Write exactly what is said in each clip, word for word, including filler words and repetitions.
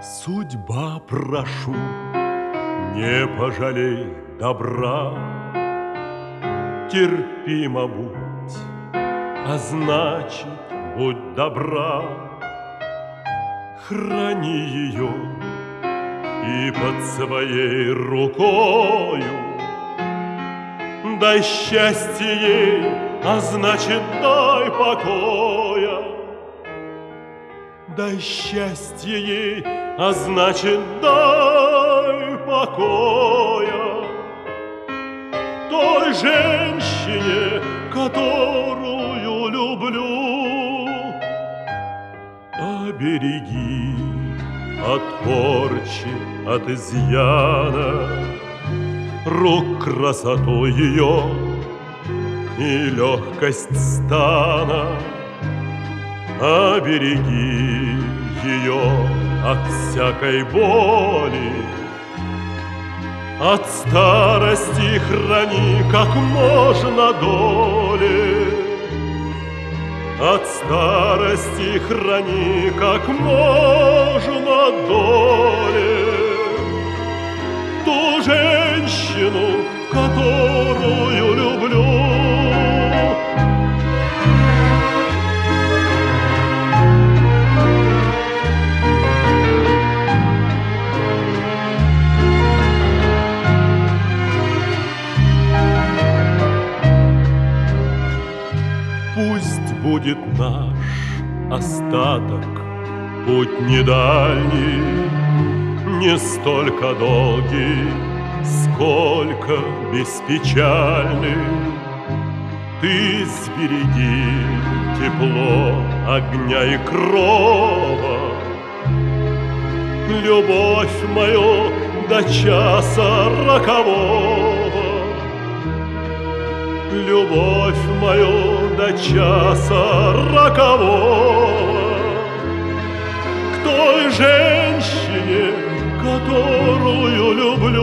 Судьба, прошу, не пожалей добра, терпимо будь, а значит, будь добра. Храни ее и под своей рукою, дай счастье ей, а значит, дай покоя. Дай счастье ей, а значит, дай покоя. Той женщине, которую люблю, обереги от порчи, от изъяна рук красоту ее и легкость стана. Обереги ее от всякой боли, от старости храни как можно доли. От старости храни как можно доли ту женщину, которую люблю. Пусть будет наш остаток путь не дальний, не столько долгий, сколько беспечальный. Ты сбереги тепло огня и крова, любовь мою до часа рокового. Любовь мою до часа рокового к той женщине, которую люблю.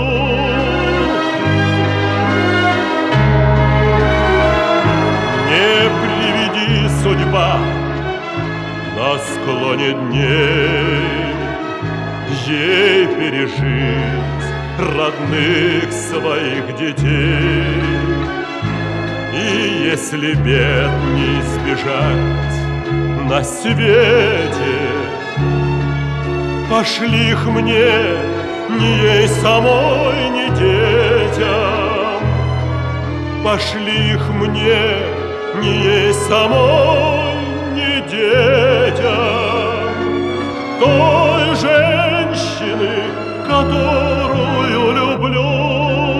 Не приведи судьба на склоне дней ей пережить родных своих детей. И если бед не избежать на свете, пошли их мне, ни ей самой, ни детям. Пошли их мне, ни ей самой, ни детям. Той женщины, которую люблю.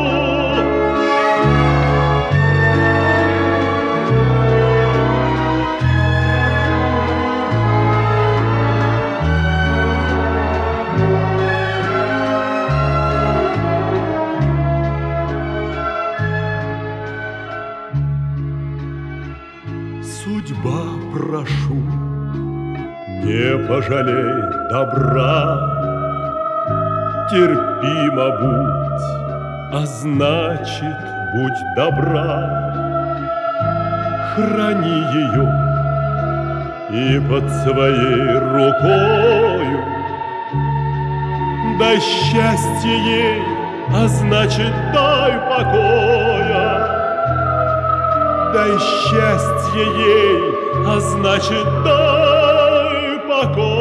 Судьба, прошу, не пожалей добра, терпимо будь, а значит, будь добра. Храни ее и под своей рукою, дай счастье ей, а значит, дай покоя. Дай счастье ей, а значит, дай покой.